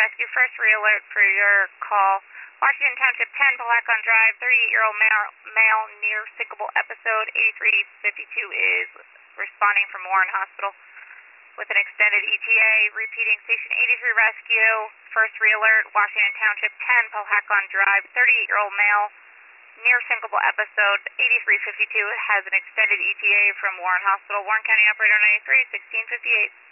Rescue, first re-alert for your call. Washington Township 10, Palackon Drive, 38-year-old male near syncopal episode. 8352 is responding from Warren Hospital with an extended ETA. Repeating, Station 83 Rescue, first re-alert, Washington Township 10, Palackon Drive, 38-year-old male near syncopal episode. 8352 has an extended ETA from Warren Hospital. Warren County Operator 93, 1658.